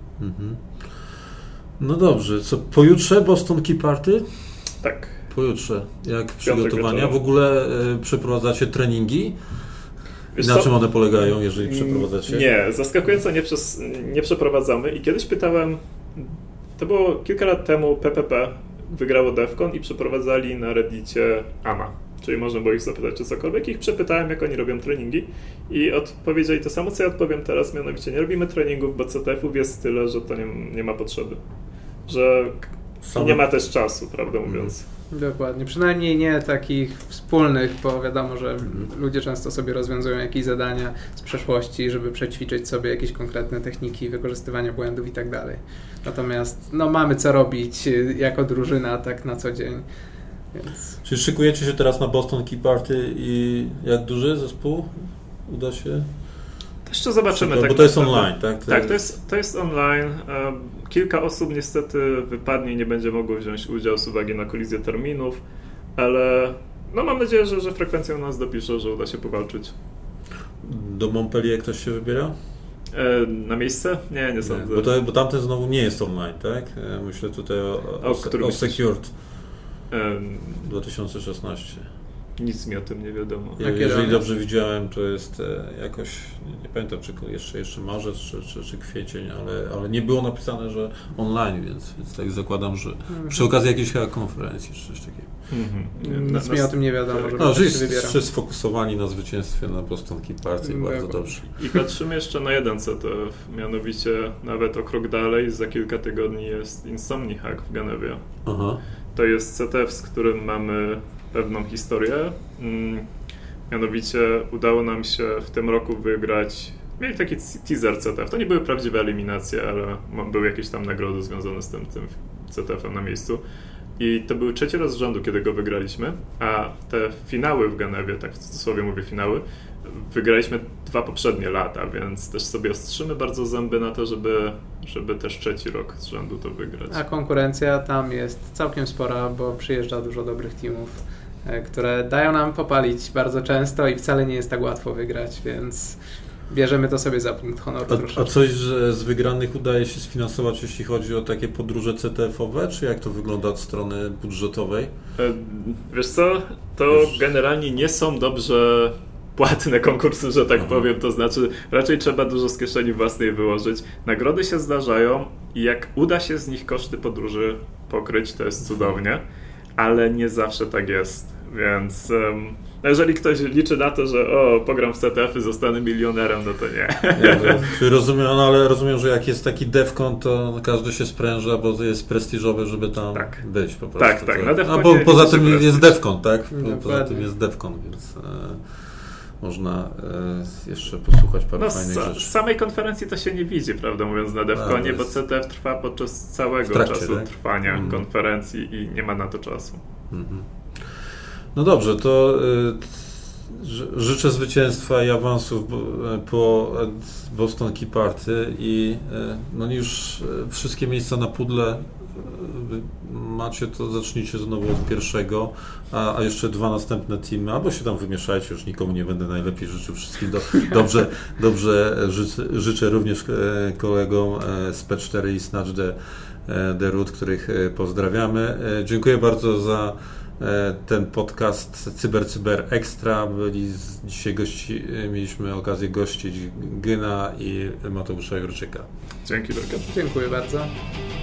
No dobrze, co pojutrze Boston Key Party? Tak. Pojutrze. Jak przygotowania? W ogóle przeprowadzacie treningi? Na czym one polegają, jeżeli przeprowadzacie? Nie, zaskakująco nie przeprowadzamy i kiedyś pytałem, to było kilka lat temu, PPP wygrało DEFCON i przeprowadzali na Reddicie AMA, czyli można było ich zapytać czy cokolwiek. Ich przepytałem, jak oni robią treningi i odpowiedzieli to samo, co ja odpowiem teraz, mianowicie nie robimy treningów, bo CTF-ów jest tyle, że to nie ma potrzeby. Że nie ma też czasu, prawdę mówiąc. Dokładnie, przynajmniej nie takich wspólnych, bo wiadomo, że ludzie często sobie rozwiązują jakieś zadania z przeszłości, żeby przećwiczyć sobie jakieś konkretne techniki wykorzystywania błędów i tak dalej. Natomiast mamy co robić jako drużyna tak na co dzień. Więc... Czyli szykujecie się teraz na Boston Key Party i jak duży zespół uda się? Jeszcze zobaczymy. Bo to jest online, tak? To jest online. Kilka osób niestety wypadnie i nie będzie mogło wziąć udziału z uwagi na kolizję terminów, ale mam nadzieję, że frekwencja u nas dopisze, że uda się powalczyć. Do Montpellier ktoś się wybiera? Na miejsce? Nie sądzę. Bo tamten znowu nie jest online, tak? Myślę tutaj o Secured 2016. Nic mi o tym nie wiadomo. Jeżeli dobrze widziałem, to jest jakoś, nie pamiętam, czy jeszcze marzec, czy kwiecień, ale nie było napisane, że online, więc tak zakładam, że przy okazji jakiejś konferencji, czy coś takiego. Nic mi o tym nie wiadomo, że jesteście sfokusowani na zwycięstwie na Boston Key Party, bardzo dobrze. I patrzymy jeszcze na jeden CTF, mianowicie nawet o krok dalej, za kilka tygodni jest Insomni Hack w Genewie. Aha. To jest CTF, z którym mamy pewną historię. Mianowicie udało nam się w tym roku wygrać. Mieli taki teaser CTF. To nie były prawdziwe eliminacje, ale były jakieś tam nagrody związane z tym CTF-em na miejscu. I to był trzeci raz z rzędu, kiedy go wygraliśmy, a te finały w Genewie, tak w cudzysłowie mówię finały, wygraliśmy 2 poprzednie lata, więc też sobie ostrzymy bardzo zęby na to, żeby też trzeci rok z rzędu to wygrać. A konkurencja tam jest całkiem spora, bo przyjeżdża dużo dobrych teamów, które dają nam popalić bardzo często i wcale nie jest tak łatwo wygrać, więc bierzemy to sobie za punkt honoru troszeczkę. A coś z wygranych udaje się sfinansować, jeśli chodzi o takie podróże CTF-owe, czy jak to wygląda od strony budżetowej? Wiesz co, to generalnie nie są dobrze płatne konkursy, że tak powiem, to znaczy raczej trzeba dużo z kieszeni własnej wyłożyć. Nagrody się zdarzają i jak uda się z nich koszty podróży pokryć, to jest cudownie, ale nie zawsze tak jest, więc jeżeli ktoś liczy na to, że pogram w CTF-y, zostanę milionerem, no to nie. Ale rozumiem, że jak jest taki DEFCON, to każdy się spręża, bo to jest prestiżowe, żeby tam być po prostu. Tak. Na DEFCOnie bo poza tym jest DEFCON, tak? Poza tym jest DEFCON, więc można jeszcze posłuchać paru fajnych rzeczy. Z samej konferencji to się nie widzi, prawda mówiąc, na DEFCOnie, bo CTF trwa podczas całego czasu trwania konferencji i nie ma na to czasu. No dobrze, to życzę zwycięstwa i awansów po Boston Key Party i już wszystkie miejsca na pudle macie, to zacznijcie znowu od pierwszego, a jeszcze 2 następne teamy, albo się tam wymieszajcie, już nikomu nie będę najlepiej życzył, wszystkim dobrze życzę również kolegom z P4 i Snatch the Root, których pozdrawiamy. Dziękuję bardzo za ten podcast Cyber Extra. Dzisiaj mieliśmy okazję gościć Gyna i Mateusza Jurczyka. Dzięki wielkie. Dziękuję bardzo.